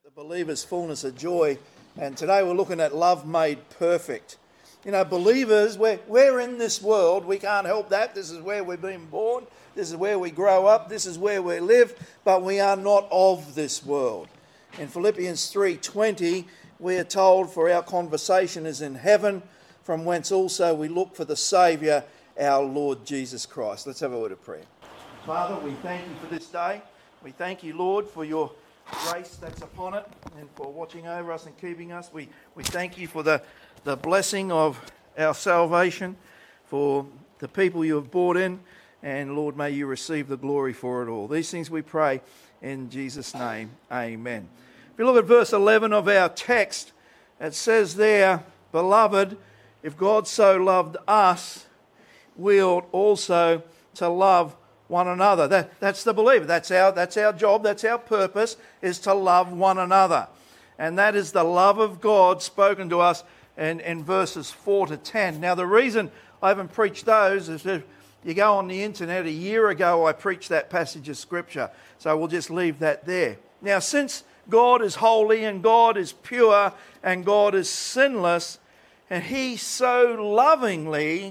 The believer's fullness of joy, and today we're looking at love made perfect. You know, believers, we're in this world. We can't help that. This is where we've been born. This is where we grow up. This is where we live. But we are not of this world. In Philippians 3:20, we are told, "For our conversation is in heaven, from whence also we look for the Saviour, our Lord Jesus Christ." Let's have a word of prayer. Father, we thank you for this day. We thank you, Lord, for your grace that's upon it and for watching over us and keeping us. We thank you for the blessing of our salvation, for the people you have brought in, and Lord, may you receive the glory for it all. These things we pray in Jesus' name. Amen. If you look at verse 11 of our text, it says there, "Beloved, if God so loved us, we ought also to love one another." That's the believer. That's our job. That's our purpose, is to love one another. And that is the love of God spoken to us in verses 4 to 10. Now, the reason I haven't preached those is if you go on the internet, a year ago I preached that passage of Scripture. So we'll just leave that there. Now, since God is holy and God is pure and God is sinless, and He so lovingly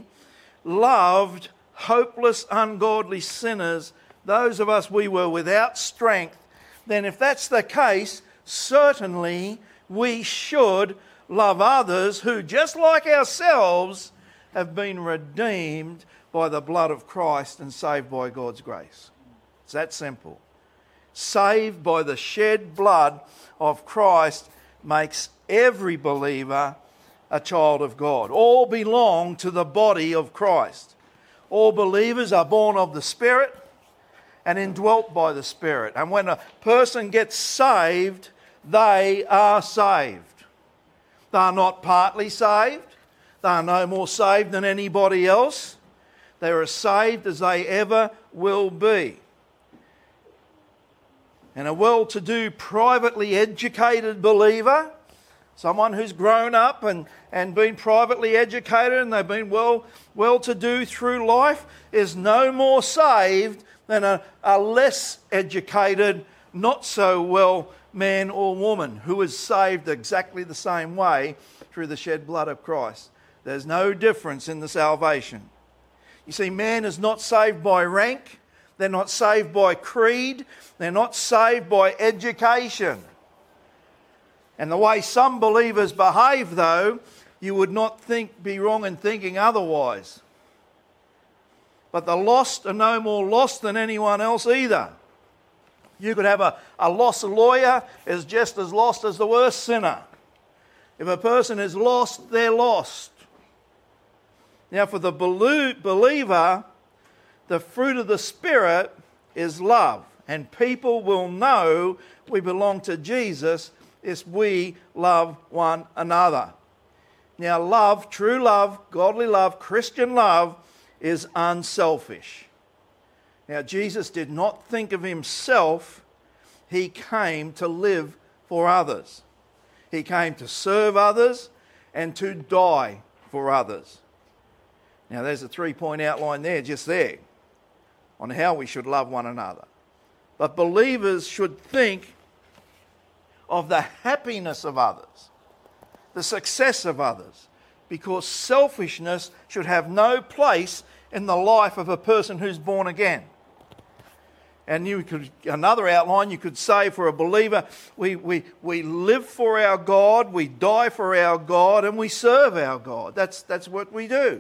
loved hopeless, ungodly sinners, those of us we were without strength, then if that's the case, certainly we should love others who, just like ourselves, have been redeemed by the blood of Christ and saved by God's grace. It's that simple. Saved by the shed blood of Christ makes every believer a child of God. All belong to the body of Christ. All believers are born of the Spirit and indwelt by the Spirit. And when a person gets saved, they are saved. They are not partly saved. They are no more saved than anybody else. They are as saved as they ever will be. And a well-to-do, privately educated believer, someone who's grown up and been privately educated and they've been well-to-do through life, is no more saved than a less educated, not so well man or woman who is saved exactly the same way through the shed blood of Christ. There's no difference in the salvation. You see, man is not saved by rank. They're not saved by creed. They're not saved by education. And the way some believers behave, though, you would not be wrong in thinking otherwise. But the lost are no more lost than anyone else either. You could have a lost lawyer is just as lost as the worst sinner. If a person is lost, they're lost. Now, for the believer, the fruit of the Spirit is love. And people will know we belong to Jesus if we love one another. Now, love, true love, godly love, Christian love is unselfish. Now, Jesus did not think of himself. He came to live for others. He came to serve others and to die for others. Now, there's a 3-point outline there, just there, on how we should love one another. But believers should think of the happiness of others, the success of others, because selfishness should have no place in the life of a person who's born again. And another outline you could say for a believer, we live for our God, we die for our God, and we serve our God. That's what we do.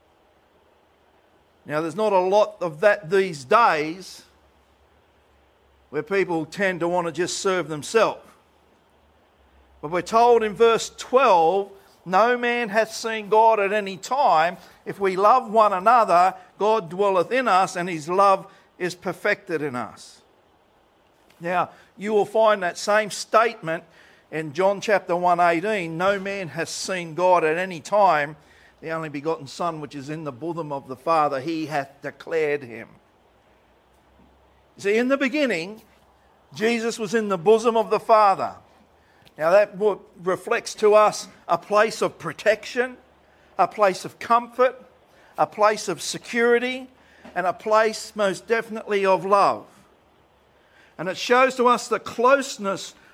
Now, there's not a lot of that these days, where people tend to want to just serve themselves. But we're told in verse 12, "No man hath seen God at any time. If we love one another, God dwelleth in us, and his love is perfected in us." Now, you will find that same statement in John chapter 1:18. "No man hath seen God at any time. The only begotten Son, which is in the bosom of the Father, he hath declared him." See, in the beginning, Jesus was in the bosom of the Father. Now that reflects to us a place of protection, a place of comfort, a place of security, and a place most definitely of love. And it shows to us the closeness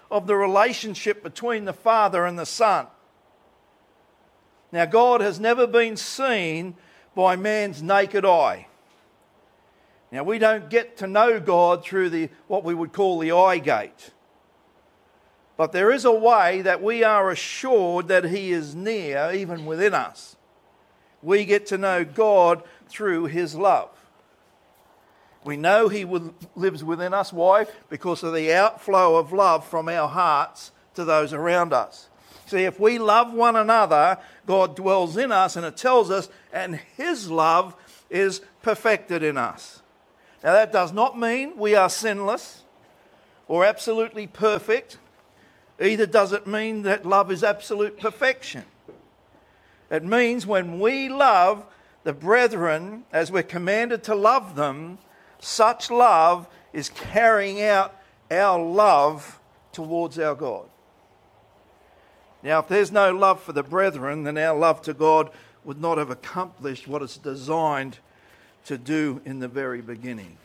of the relationship between the Father and the Son. Now, God has never been seen by man's naked eye. Now, we don't get to know God through what we would call the eye gate. But there is a way that we are assured that He is near, even within us. We get to know God through His love. We know He lives within us. Why? Because of the outflow of love from our hearts to those around us. See, if we love one another, God dwells in us, and it tells us, and His love is perfected in us. Now, that does not mean we are sinless or absolutely perfect. Either does it mean that love is absolute perfection. It means when we love the brethren as we're commanded to love them, such love is carrying out our love towards our God. Now, if there's no love for the brethren, then our love to God would not have accomplished what it's designed to do in the very beginning.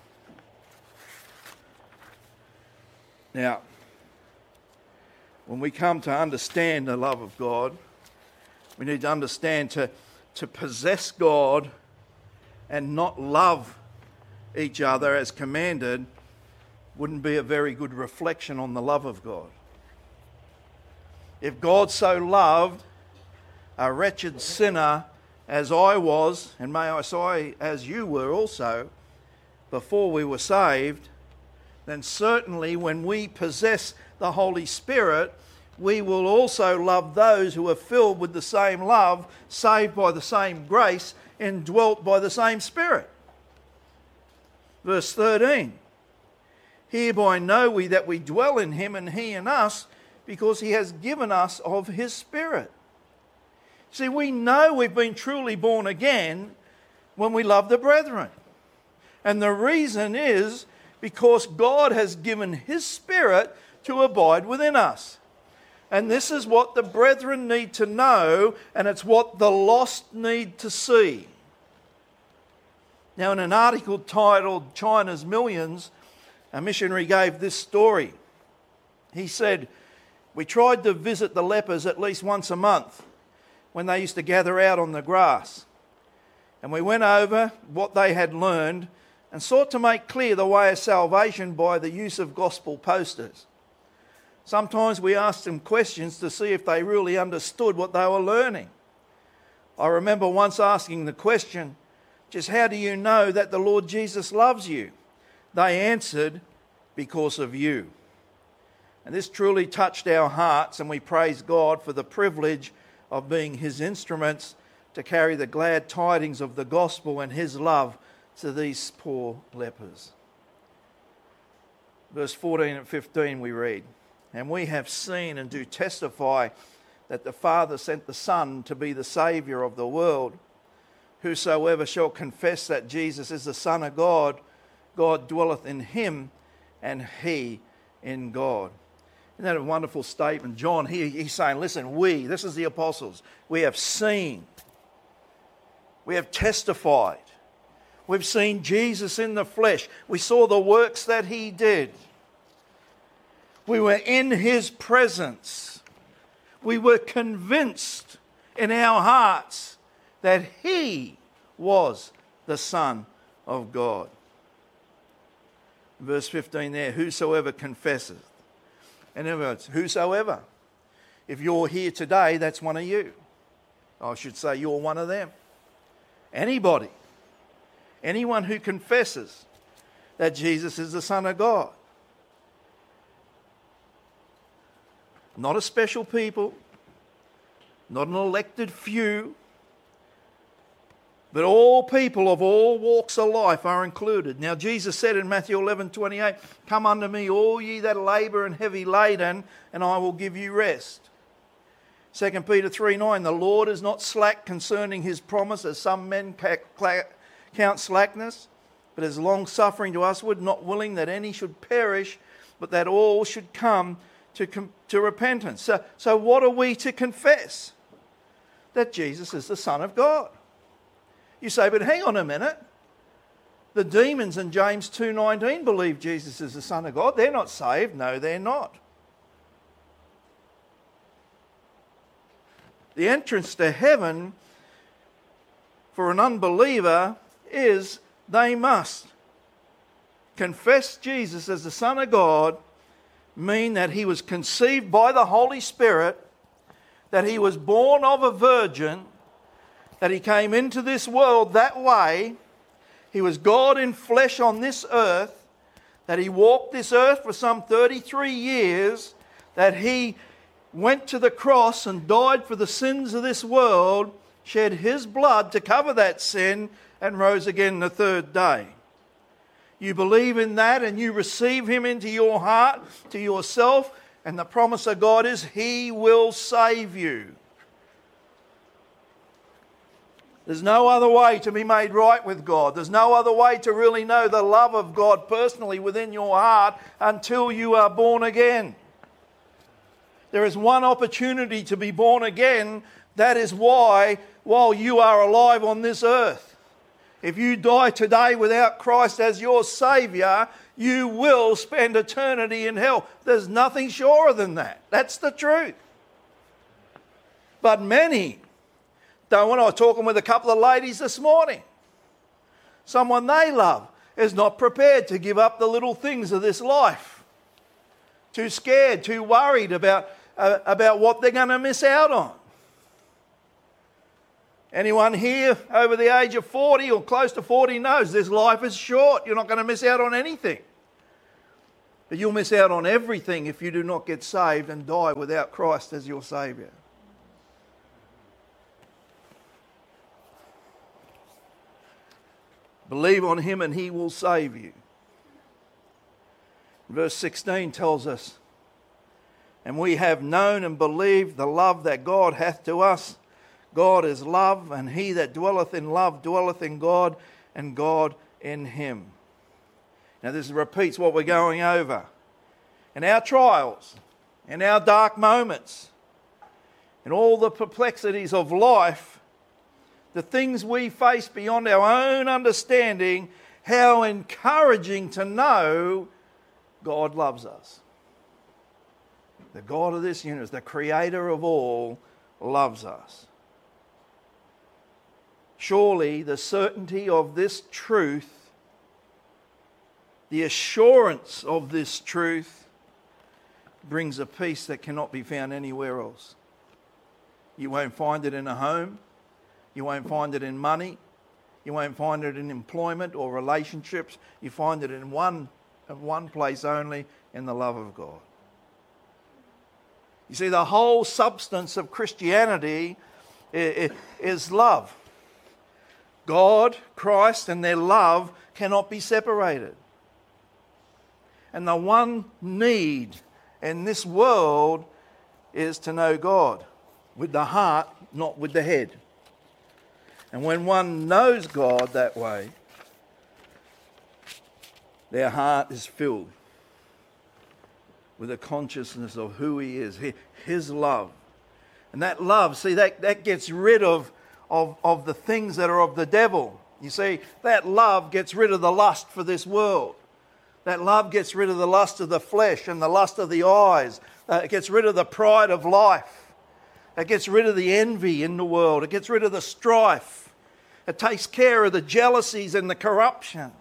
Now, when we come to understand the love of God, we need to understand to possess God and not love each other as commanded wouldn't be a very good reflection on the love of God. If God so loved a wretched sinner as I was, and may I say as you were also, before we were saved, then certainly when we possess the Holy Spirit, we will also love those who are filled with the same love, saved by the same grace, and dwelt by the same Spirit. Verse 13, hereby know we that we dwell in Him and He in us, because He has given us of His Spirit. See, we know we've been truly born again when we love the brethren. And the reason is because God has given His Spirit to abide within us. And this is what the brethren need to know, and it's what the lost need to see. Now, in an article titled China's Millions, a missionary gave this story. He said, we tried to visit the lepers at least once a month when they used to gather out on the grass. And we went over what they had learned and sought to make clear the way of salvation by the use of gospel posters. Sometimes we asked them questions to see if they really understood what they were learning. I remember once asking the question, just how do you know that the Lord Jesus loves you? They answered, because of you. And this truly touched our hearts, and we praise God for the privilege of being His instruments to carry the glad tidings of the gospel and His love to these poor lepers. Verse 14 and 15 we read, and we have seen and do testify that the Father sent the Son to be the Saviour of the world. Whosoever shall confess that Jesus is the Son of God, God dwelleth in him, and he in God. Isn't that a wonderful statement? John, he's saying, listen, this is the apostles, we have seen, we have testified, we've seen Jesus in the flesh, we saw the works that He did, we were in His presence, we were convinced in our hearts that He was the Son of God. Verse 15 there, whosoever confesseth. In other words, whosoever. If you're here today, that's one of you. I should say you're one of them. Anybody. Anyone who confesses that Jesus is the Son of God. Not a special people, not an elected few, but all people of all walks of life are included. Now Jesus said in Matthew 11:28, come unto me all ye that labour and heavy laden, and I will give you rest. 2 Peter 3:9, the Lord is not slack concerning His promise, as some men count slackness, but is long-suffering to usward, not willing that any should perish, but that all should come to repentance. So what are we to confess? That Jesus is the Son of God. You say, but hang on a minute. The demons in James 2:19 believe Jesus is the Son of God. They're not saved. No, they're not. The entrance to heaven for an unbeliever is they must confess Jesus as the Son of God, mean that he was conceived by the Holy Spirit, that he was born of a virgin, that he came into this world that way, he was God in flesh on this earth, that he walked this earth for some 33 years, that he went to the cross and died for the sins of this world, shed his blood to cover that sin, and rose again the third day. You believe in that and you receive him into your heart, to yourself, and the promise of God is he will save you. There's no other way to be made right with God. There's no other way to really know the love of God personally within your heart until you are born again. There is one opportunity to be born again. That is why, while you are alive on this earth, if you die today without Christ as your Saviour, you will spend eternity in hell. There's nothing surer than that. That's the truth. But many don't. When I was talking with a couple of ladies this morning, someone they love is not prepared to give up the little things of this life. Too scared, too worried about what they're going to miss out on. Anyone here over the age of 40 or close to 40 knows this life is short. You're not going to miss out on anything. But you'll miss out on everything if you do not get saved and die without Christ as your Saviour. Believe on him and he will save you. Verse 16 tells us, and we have known and believed the love that God hath to us. God is love, and he that dwelleth in love dwelleth in God, and God in him. Now this repeats what we're going over. In our trials, in our dark moments, in all the perplexities of life, the things we face beyond our own understanding, how encouraging to know God loves us. The God of this universe, the Creator of all, loves us. Surely the certainty of this truth, the assurance of this truth, brings a peace that cannot be found anywhere else. You won't find it in a home. You won't find it in money. You won't find it in employment or relationships. You find it in one place only, in the love of God. You see, the whole substance of Christianity is love. God, Christ, and their love cannot be separated. And the one need in this world is to know God with the heart, not with the head. And when one knows God that way, their heart is filled with a consciousness of who he is, his love. And that love, see, that gets rid of the things that are of the devil. You see, that love gets rid of the lust for this world. That love gets rid of the lust of the flesh and the lust of the eyes. It gets rid of the pride of life. It gets rid of the envy in the world. It gets rid of the strife. It takes care of the jealousies and the corruption.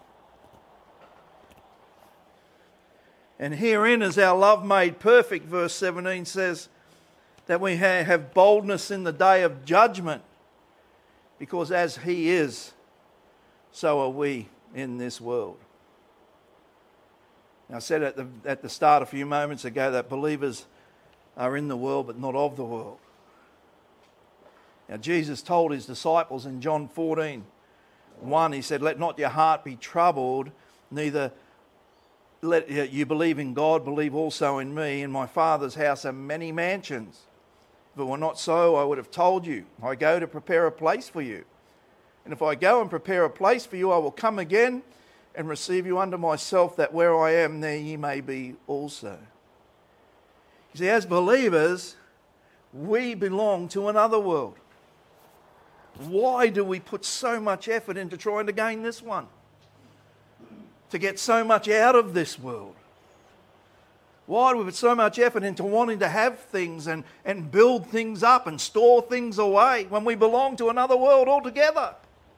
And herein is our love made perfect, verse 17 says, that we have boldness in the day of judgment, because as he is, so are we in this world. Now, I said at the start a few moments ago that believers are in the world but not of the world. Now, Jesus told his disciples in John 14:1, he said, "Let not your heart be troubled, neither let you believe in God, believe also in me. In my Father's house are many mansions. If it were not so, I would have told you. I go to prepare a place for you. And if I go and prepare a place for you, I will come again and receive you unto myself, that where I am, there ye may be also." You see, as believers, we belong to another world. Why do we put so much effort into trying to gain this one? To get so much out of this world? Why do we put so much effort into wanting to have things and build things up and store things away when we belong to another world altogether?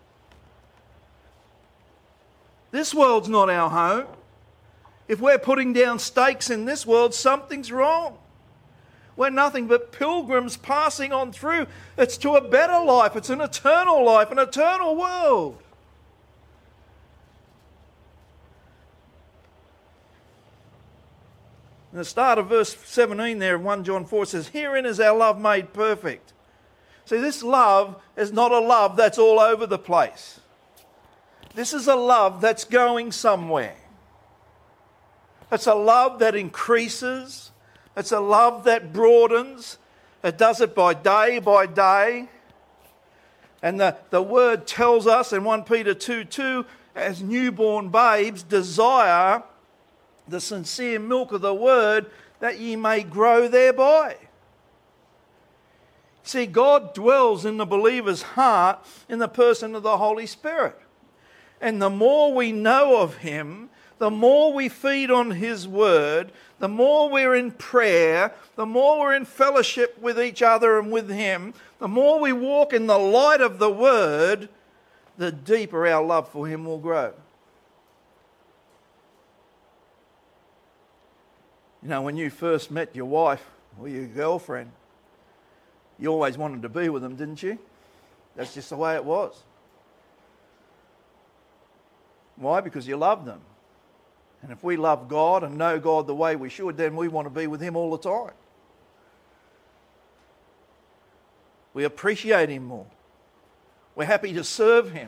This world's not our home. If we're putting down stakes in this world, something's wrong. We're nothing but pilgrims passing on through. It's to a better life. It's an eternal life, an eternal world. In the start of verse 17 there, 1 John 4 says, "Herein is our love made perfect." See, this love is not a love that's all over the place. This is a love that's going somewhere. It's a love that increases. It's a love that broadens. It does it by day. And the word tells us in 1 Peter 2:2, as newborn babes desire the sincere milk of the word, that ye may grow thereby. See, God dwells in the believer's heart in the person of the Holy Spirit. And the more we know of Him, the more we feed on His word, the more we're in prayer, the more we're in fellowship with each other and with Him, the more we walk in the light of the word, the deeper our love for Him will grow. You know, when you first met your wife or your girlfriend, you always wanted to be with them, didn't you? That's just the way it was. Why? Because you loved them. And if we love God and know God the way we should, then we want to be with Him all the time. We appreciate Him more. We're happy to serve Him.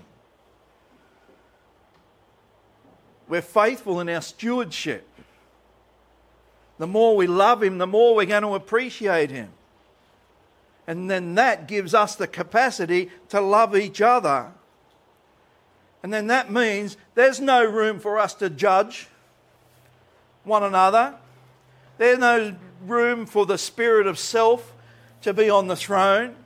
We're faithful in our stewardship. The more we love Him, the more we're going to appreciate Him. And then that gives us the capacity to love each other. And then that means there's no room for us to judge one another. There's no room for the spirit of self to be on the throne.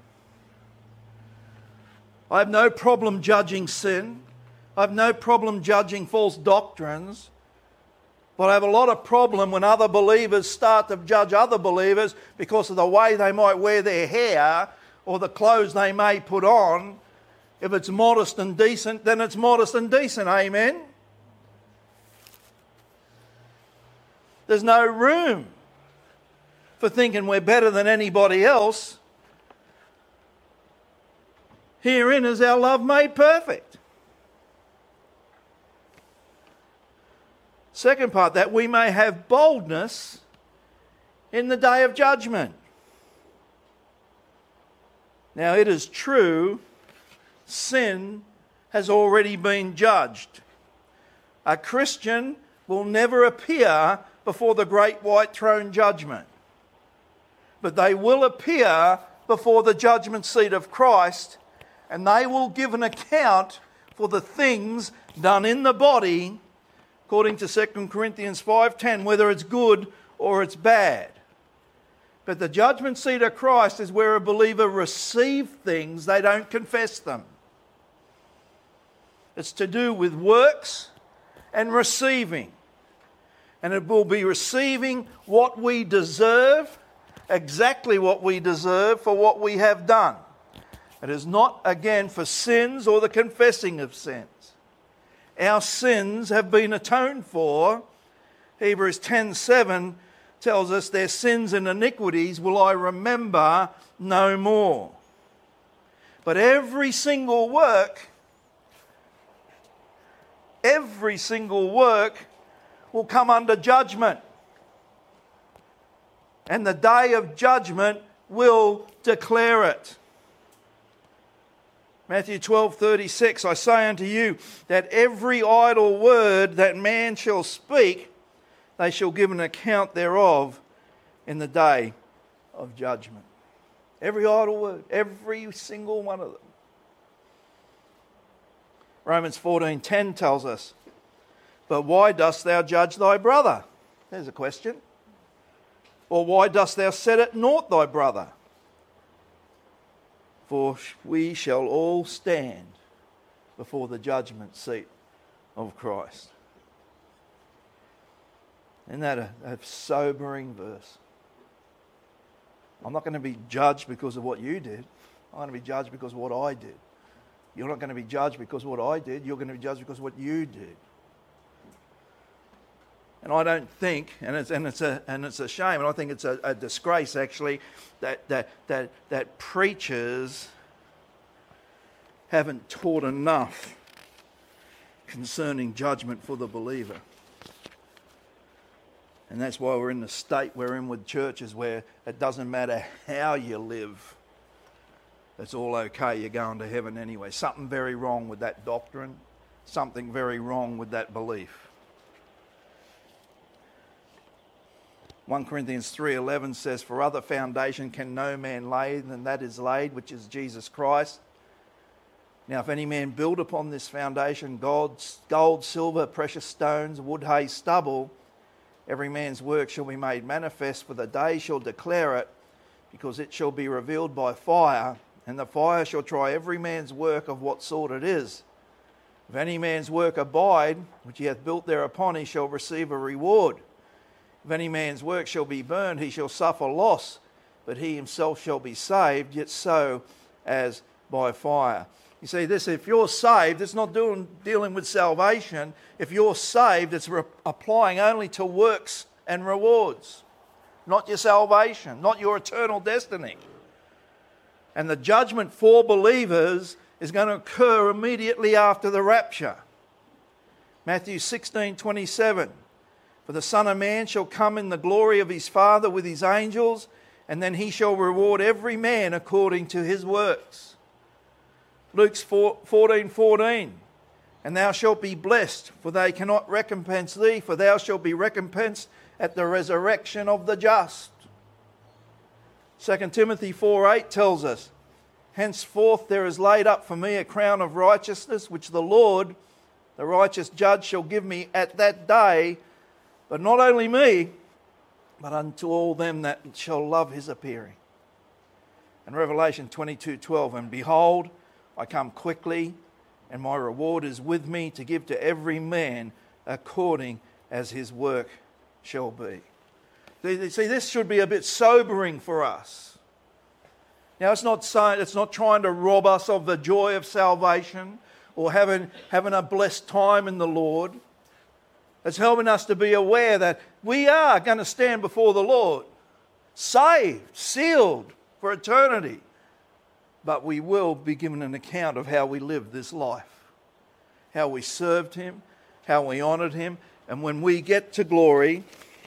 I have no problem judging sin. I have no problem judging false doctrines. But I have a lot of problem when other believers start to judge other believers because of the way they might wear their hair or the clothes they may put on. If it's modest and decent, then it's modest and decent. Amen? There's no room for thinking we're better than anybody else. Herein is our love made perfect. Second part, that we may have boldness in the day of judgment. Now it is true, sin has already been judged. A Christian will never appear before the great white throne judgment, but they will appear before the judgment seat of Christ, and they will give an account for the things done in the body, according to 2 Corinthians 5:10, whether it's good or it's bad. But the judgment seat of Christ is where a believer receives things, they don't confess them. It's to do with works and receiving. And it will be receiving what we deserve, exactly what we deserve for what we have done. It is not, again, for sins or the confessing of sins. Our sins have been atoned for. Hebrews 10:7 tells us, their sins and iniquities will I remember no more. But every single work will come under judgment. And the day of judgment will declare it. Matthew 12:36, I say unto you that every idle word that man shall speak, they shall give an account thereof in the day of judgment. Every idle word, every single one of them. Romans 14:10 tells us, but why dost thou judge thy brother? There's a question. Or why dost thou set at naught thy brother? For we shall all stand before the judgment seat of Christ. Isn't that a sobering verse? I'm not going to be judged because of what you did. I'm going to be judged because of what I did. You're not going to be judged because of what I did. You're going to be judged because of what you did. And I don't think, and it's a shame, and I think it's a disgrace actually, that preachers haven't taught enough concerning judgment for the believer. And that's why we're in the state we're in with churches where it doesn't matter how you live, it's all okay, you're going to heaven anyway. Something very wrong with that doctrine, something very wrong with that belief. 1 Corinthians 3:11 says, "For other foundation can no man lay than that is laid, which is Jesus Christ. Now if any man build upon this foundation gold, silver, precious stones, wood, hay, stubble, every man's work shall be made manifest, for the day shall declare it, because it shall be revealed by fire, and the fire shall try every man's work of what sort it is. If any man's work abide, which he hath built thereupon, he shall receive a reward. If any man's work shall be burned, he shall suffer loss, but he himself shall be saved, yet so as by fire." You see, this, if you're saved, it's not dealing with salvation. If you're saved, it's applying only to works and rewards, not your salvation, not your eternal destiny. And the judgment for believers is going to occur immediately after the rapture. Matthew 16:27. "For the Son of Man shall come in the glory of his Father with his angels, and then he shall reward every man according to his works." Luke 14:14. "And thou shalt be blessed, for they cannot recompense thee, for thou shalt be recompensed at the resurrection of the just." 2 Timothy 4:8 tells us, "Henceforth there is laid up for me a crown of righteousness, which the Lord, the righteous judge, shall give me at that day, but not only me, but unto all them that shall love his appearing." And Revelation 22:12, "And behold, I come quickly, and my reward is with me to give to every man according as his work shall be." See, this should be a bit sobering for us. Now, it's not trying to rob us of the joy of salvation or having a blessed time in the Lord. It's helping us to be aware that we are going to stand before the Lord, saved, sealed for eternity. But we will be given an account of how we lived this life, how we served him, how we honoured him. And when we get to glory,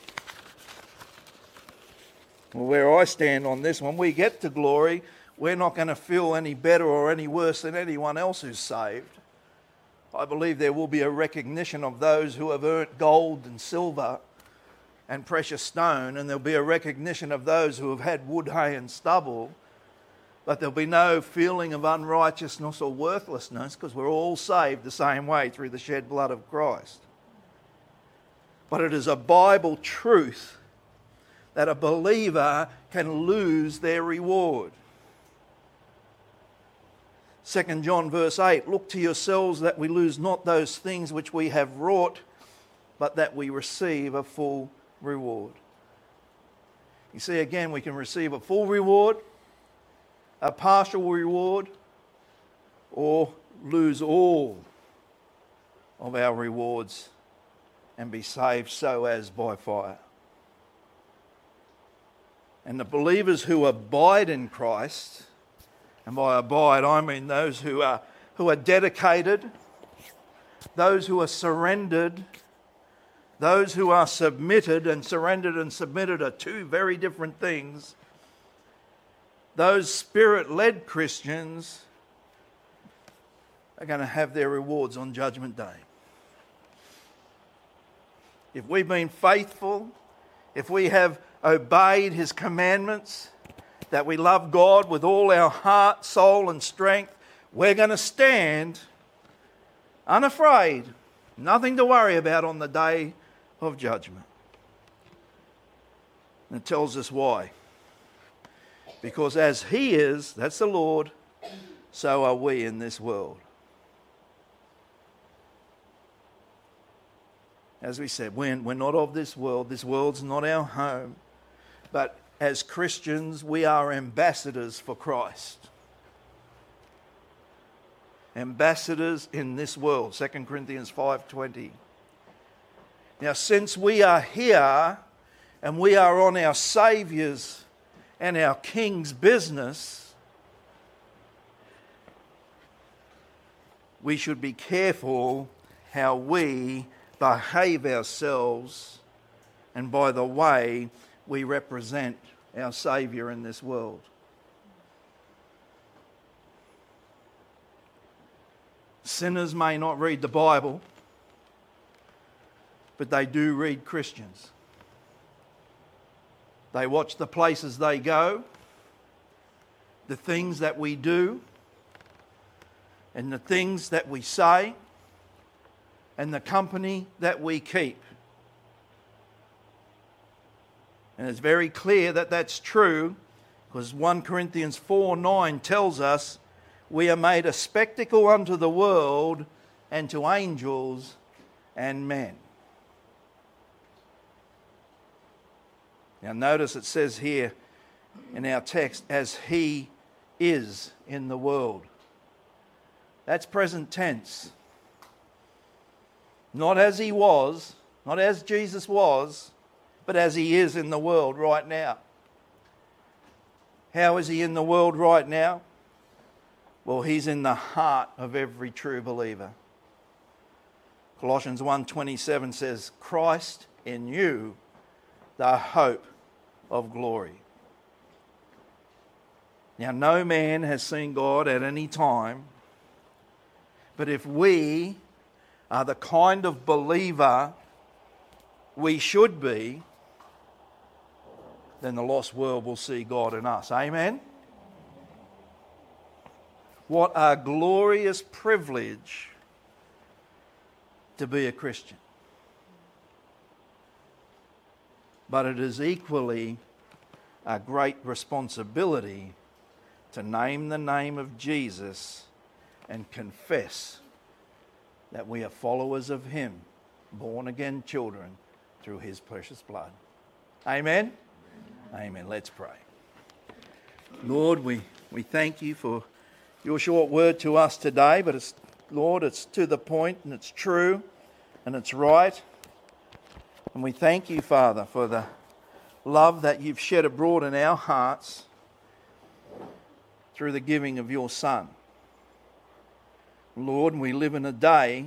well, where I stand on this, when we get to glory, we're not going to feel any better or any worse than anyone else who's saved. I believe there will be a recognition of those who have earned gold and silver and precious stone, and there'll be a recognition of those who have had wood, hay and stubble. But there'll be no feeling of unrighteousness or worthlessness, because we're all saved the same way through the shed blood of Christ. But it is a Bible truth that a believer can lose their reward. 2 John verse 8, "Look to yourselves that we lose not those things which we have wrought, but that we receive a full reward." You see, again, we can receive a full reward, a partial reward, or lose all of our rewards and be saved so as by fire. And the believers who abide in Christ, and by abide I mean those who are dedicated, those who are surrendered, those who are submitted, and surrendered and submitted are two very different things. Those Spirit-led Christians are going to have their rewards on Judgment Day. If we've been faithful, if we have obeyed his commandments, that we love God with all our heart, soul and strength, we're going to stand unafraid, nothing to worry about on the day of judgment. And it tells us why. Because as he is, that's the Lord, so are we in this world. As we said, we're not of this world. This world's not our home. But as Christians, we are ambassadors for Christ. Ambassadors in this world. 2 Corinthians 5:20. Now, since we are here and we are on our Saviour's and our King's business, we should be careful how we behave ourselves and by the way we represent our Saviour in this world. Sinners may not read the Bible, but they do read Christians. They watch the places they go, the things that we do, and the things that we say, and the company that we keep. And it's very clear that that's true, because 1 Corinthians 4:9 tells us we are made a spectacle unto the world and to angels and men. Now notice it says here in our text, as he is in the world. That's present tense. Not as he was, not as Jesus was, but as he is in the world right now. How is he in the world right now? Well, he's in the heart of every true believer. Colossians 1:27 says, Christ in you, the hope of glory. Now, no man has seen God at any time, but if we are the kind of believer we should be, then the lost world will see God in us. Amen? What a glorious privilege to be a Christian. But it is equally a great responsibility to name the name of Jesus and confess that we are followers of him, born again children through his precious blood. Amen? Amen. Let's pray. Lord, we thank you for your short word to us today, but Lord, it's to the point and it's true and it's right. And we thank you, Father, for the love that you've shed abroad in our hearts through the giving of your Son. Lord, we live in a day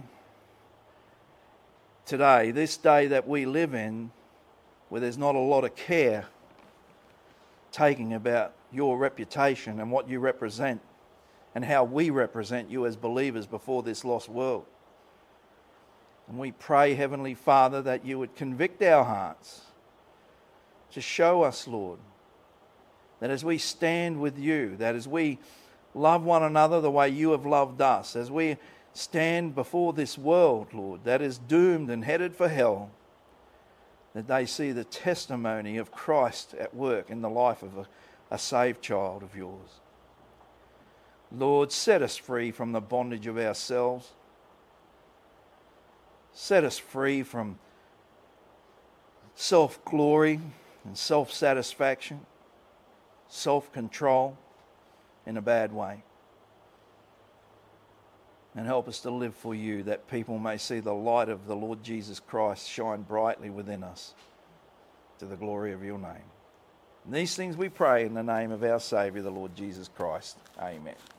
today, this day that we live in, where there's not a lot of care taken about your reputation and what you represent and how we represent you as believers before this lost world. And we pray, Heavenly Father, that you would convict our hearts to show us, Lord, that as we stand with you, that as we love one another the way you have loved us, as we stand before this world, Lord, that is doomed and headed for hell, that they see the testimony of Christ at work in the life of a saved child of yours. Lord, set us free from the bondage of ourselves. Set us free from self-glory and self-satisfaction, self-control in a bad way. And help us to live for you, that people may see the light of the Lord Jesus Christ shine brightly within us to the glory of your name. And these things we pray in the name of our Saviour, the Lord Jesus Christ. Amen.